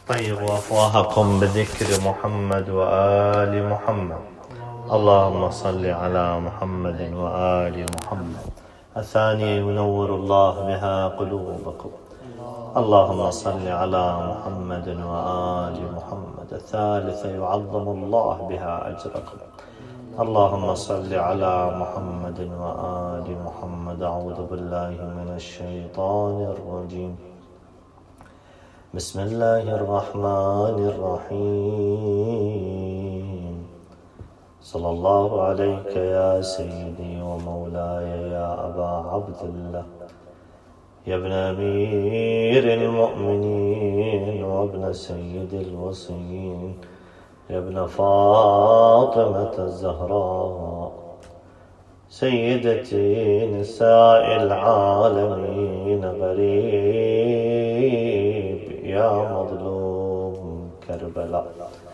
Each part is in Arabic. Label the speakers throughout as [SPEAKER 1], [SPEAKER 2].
[SPEAKER 1] طيبوا أفواهكم بذكر محمد وآل محمد. اللهم صل على محمد وآل محمد. الثانية ينور الله بها قلوبكم. اللهم صل على محمد وآل محمد. الثالثة يعظم الله بها أجركم. اللهم صل على محمد وآل محمد. أعوذ بالله من الشيطان الرجيم. بسم الله الرحمن الرحيم. صلى الله عليك يا سيدي ومولاي يا أبا عبد الله، يا ابن أمير المؤمنين وابن سيد الوصيين، يا ابن فاطمة الزهراء، سيدتي نساء العالمين، غريب يا مظلوم كربلاء،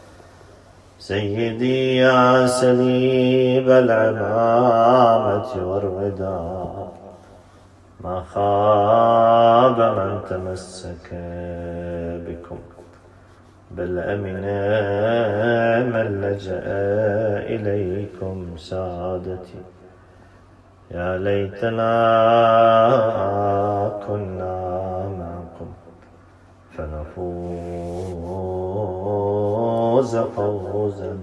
[SPEAKER 1] سيدي يا سليب العمامة والرداء، ما خاب من تمسك بكم، بل أمن من لجأ إليكم سادتي. يا ليتنا كنا معكم فنفوز فوزا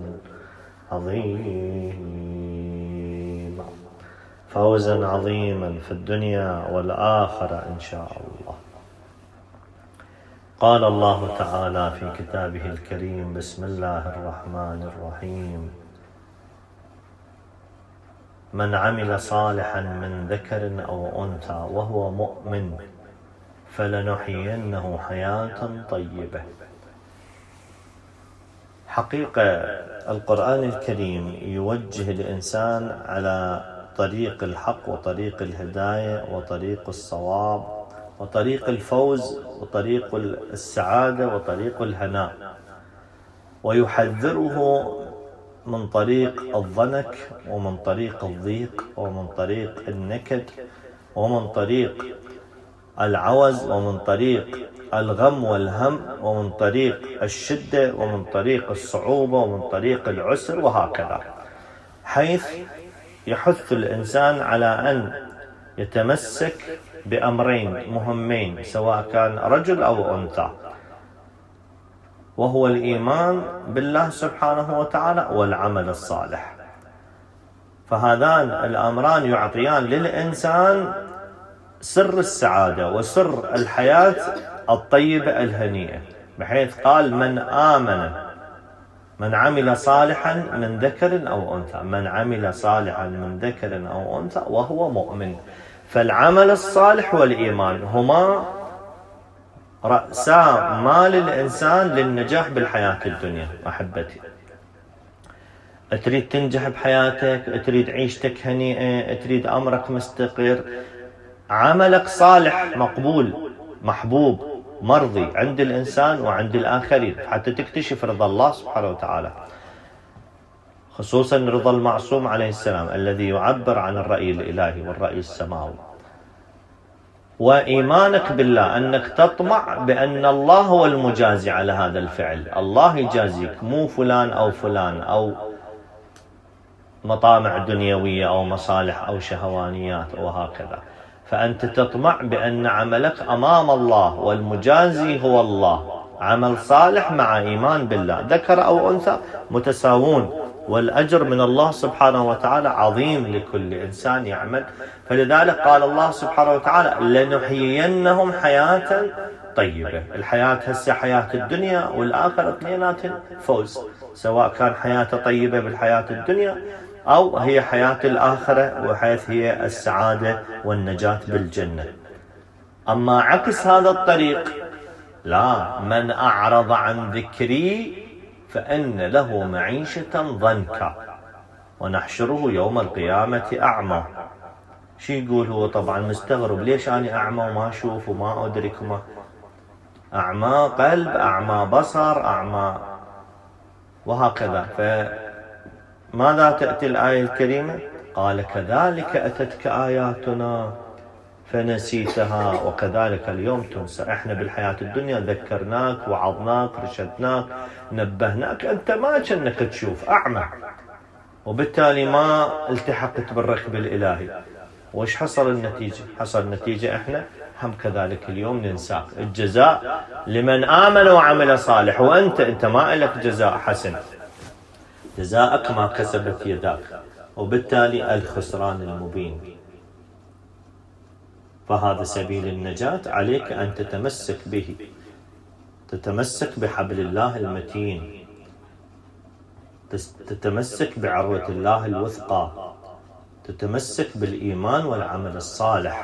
[SPEAKER 1] عظيما، فوزا عظيما في الدنيا والآخرة إن شاء الله. قال الله تعالى في كتابه الكريم: بسم الله الرحمن الرحيم. من عمل صالحا من ذكر أو أنثى وهو مؤمن فلنحيينه حياة طيبة. حقيقة القرآن الكريم يوجه الإنسان على طريق الحق وطريق الهداية وطريق الصواب وطريق الفوز وطريق السعادة وطريق الهناء، ويحذره من طريق الضنك ومن طريق الضيق ومن طريق النكد ومن طريق العوز ومن طريق الغم والهم ومن طريق الشدة ومن طريق الصعوبة ومن طريق العسر، وهكذا، حيث يحث الإنسان على أن يتمسك بأمرين مهمين سواء كان رجل أو أنثى، وهو الإيمان بالله سبحانه وتعالى والعمل الصالح. فهذان الأمران يعطيان للإنسان سر السعادة وسر الحياة الطيبة الهنيئة، بحيث قال: من عمل صالحا من ذكر أو أنثى، من عمل صالحا من ذكر أو أنثى وهو مؤمن. فالعمل الصالح والإيمان هما رأسا مال الإنسان للنجاح بالحياة الدنيا. أحبتي، تريد تنجح بحياتك، تريد عيشتك هنيئة، تريد أمرك مستقر، عملك صالح مقبول محبوب مرضي عند الإنسان وعند الآخرين، حتى تكتشف رضا الله سبحانه وتعالى، خصوصا رضا المعصوم عليه السلام الذي يعبر عن الرأي الإلهي والرأي السماوي. وإيمانك بالله، أنك تطمع بأن الله هو المجازي على هذا الفعل، الله يجازيك، مو فلان أو فلان أو مطامع دنيوية أو مصالح أو شهوانيات وهكذا. فأنت تطمع بأن عملك أمام الله والمجازي هو الله، عمل صالح مع إيمان بالله، ذكر أو أنثى متساوون، والأجر من الله سبحانه وتعالى عظيم لكل إنسان يعمل. فلذلك قال الله سبحانه وتعالى: لنحيينهم حياة طيبة. الحياة هسه حياة الدنيا والآخرة اثنينات فوز، سواء كان حياة طيبة بالحياة الدنيا أو هي حياة الآخرة وحيث هي السعادة والنجاة بالجنة. أما عكس هذا الطريق لا، من أعرض عن ذكري فإن له معيشة ضنكا ونحشره يوم القيامة أعمى. شو يقول هو؟ طبعا مستغرب، ليش أنا أعمى وما أشوف وما أدرك أعمى قلب، أعمى بصر، أعمى، وهكذا. فماذا تأتي الآية الكريمة؟ قال: كذلك أتتك آياتنا فنسيتها، وكذلك اليوم تنسى. احنا بالحياة الدنيا ذكرناك، وعظناك، رشدناك، نبهناك، انت ما كأنك تشوف، اعمى، وبالتالي ما التحقت بالركب الالهي. وش حصل النتيجة؟ حصل النتيجة احنا هم كذلك اليوم ننساك. الجزاء لمن آمن وعمل صالح، وانت ما لك جزاء حسن، جزاءك ما كسبت يداك، وبالتالي الخسران المبين. فهذا سبيل النجاة، عليك أن تتمسك به، تتمسك بحبل الله المتين، تتمسك بعروة الله الوثقى، تتمسك بالإيمان والعمل الصالح.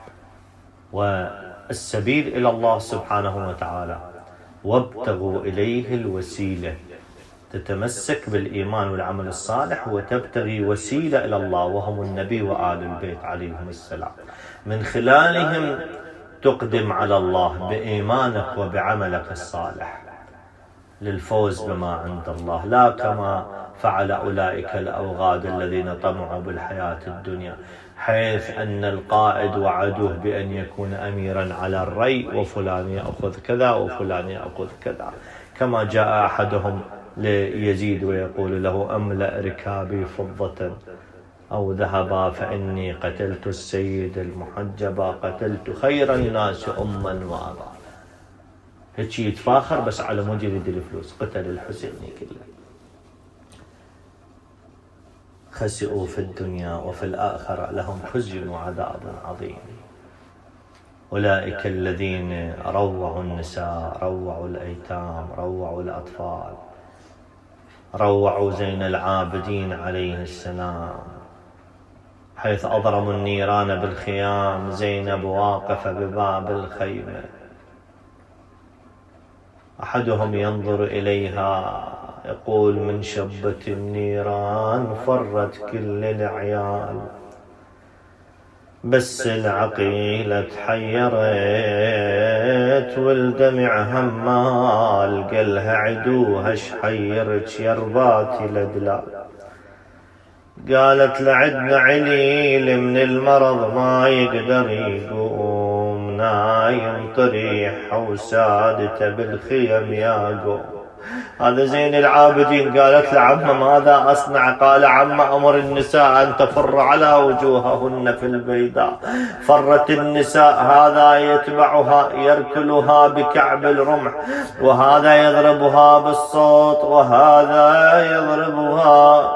[SPEAKER 1] والسبيل إلى الله سبحانه وتعالى وابتغوا إليه الوسيلة. تتمسك بالإيمان والعمل الصالح وتبتغي وسيلة إلى الله، وهم النبي وآل البيت عليهم السلام. من خلالهم تقدم على الله بإيمانك وبعملك الصالح للفوز بما عند الله، لا كما فعل أولئك الأوغاد الذين طمعوا بالحياة الدنيا، حيث أن القائد وعدوه بأن يكون أميرا على الري، وفلان يأخذ كذا وفلان يأخذ كذا، كما جاء أحدهم ليزيد ويقول له: أملأ ركابي فضة أو ذهبا فإني قتلت السيد المحجبا، قتلت خير الناس أما وأبا. هيك يتفاخر بس على مود يريد الفلوس، قتل الحسيني كله. خسئوا في الدنيا وفي الآخرة لهم خزي وعذاب عظيم. أولئك الذين روعوا النساء، روعوا الأيتام، روعوا الأطفال، روعوا زين العابدين عليه السلام، حيث أضرموا النيران بالخيام، زينب واقفة بباب الخيمة، أحدهم ينظر إليها يقول: من شبة النيران فرت كل العيال، بس العقيلة تحيرت والدمع همال، قالها عدوها شحيرك يا رباتي لدلال. قالت: لعدنا عليل من المرض ما يقدر يقوم، نايم طريح وسادته بالخيم ياقوم. هذا زين العابدين. قالت لعمه: ماذا أصنع؟ قال: عمه أمر النساء أن تفر على وجوههن في البيداء. فرت النساء، هذا يتبعها يركلها بكعب الرمح، وهذا يضربها بالصوت، وهذا يضربها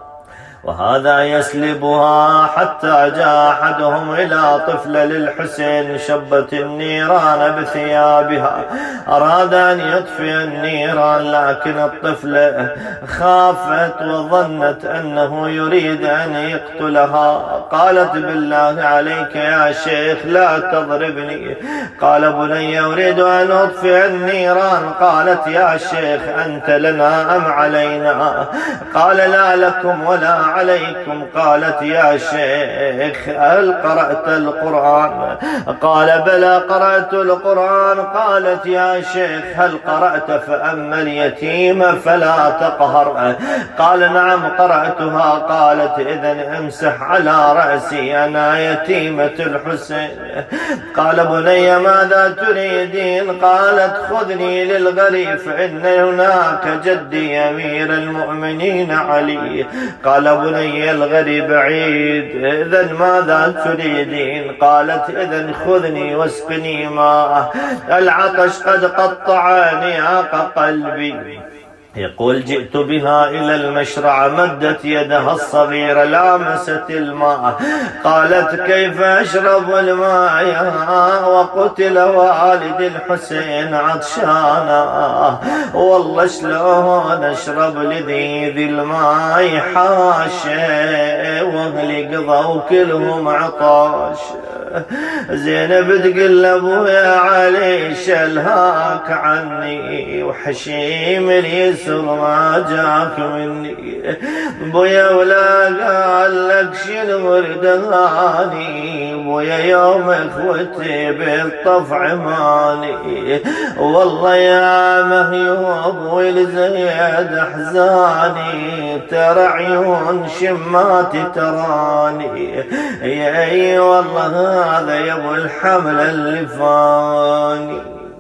[SPEAKER 1] وهذا يسلبها، حتى جاء أحدهم إلى طفلة للحسين شبت النيران بثيابها، أراد أن يطفئ النيران، لكن الطفلة خافت وظنت أنه يريد أن يقتلها. قالت: بالله عليك يا شيخ لا تضربني. قال: بني أريد أن أطفئ النيران. قالت: يا شيخ أنت لنا أم علينا؟ قال: لا لكم ولا عليكم. قالت: يا شيخ هل قرأت القرآن؟ قال: بلى قرأت القرآن. قالت: يا شيخ هل قرأت فأما اليتيم فلا تقهر؟ قال: نعم قرأتها. قالت: إذن امسح على رأسي، أنا يتيمة الحسين. قال: بني ماذا تريدين؟ قالت: خذني للغريف، إن هناك جدي أمير المؤمنين علي. قال: بني الغريب بعيد، إذن ماذا تريدين؟ قالت: إذن خذني واسقني ماء، العطش قد قطع نياق قلبي. يقول: جئت بها إلى المشرع، مدت يدها الصغيرة لامست الماء. قالت: كيف أشرب الماء وقتل والد الحسين عطشانا؟ والله شلون أشرب لذيذ الماء حاشا، واهلي قضوا كلهم عطاش. زينب تقول لابويا علي شلهاك عني، وحشيم اليسر ما جاك مني. بويا ولا قال لك شنو ردهاني، بويا يوم اخوتي بالطفع ماني. والله يا مهيوب والزيد احزاني، ترى عيون شماتي تراني. يا والله هذا يبو الحمل اللي فاني.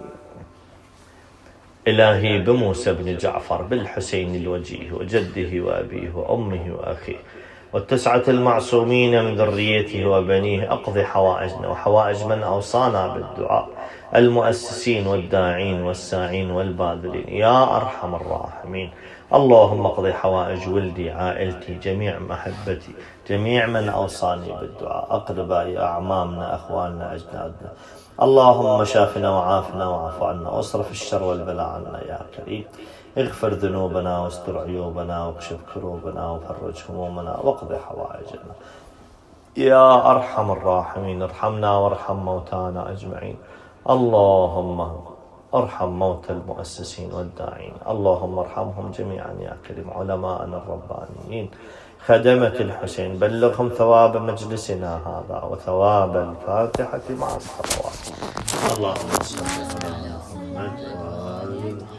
[SPEAKER 1] إلهي بموسى بن جعفر بالحسين الوجيه وجده وأبيه وأمه وأخيه والتسعة المعصومين من ذريته وبنيه اقض حوائجنا وحوائج من أوصانا بالدعاء، المؤسسين والداعين والساعين والباذلين يا أرحم الراحمين. اللهم اقض حوائج ولدي، عائلتي، جميع محبتي، جميع من أوصاني بالدعاء، أقربائي، أعمامنا، أخواننا، أجدادنا. اللهم شافنا وعافنا واعف عنا واصرف الشر والبلاء عنا يا كريم. اغفر ذنوبنا واستر عيوبنا واكشف كروبنا وفرج همومنا واقض حوائجنا يا أرحم الراحمين. ارحمنا وارحم موتانا أجمعين. اللهم ارحم موتى المؤسسين والداعين، اللهم ارحمهم جميعا يا كريم. علماءنا الربانيين، خدمة الحسين، بلغهم ثواب مجلسنا هذا وثواب الفاتحة مع الصلوات. اللهم صل على محمد وآل محمد.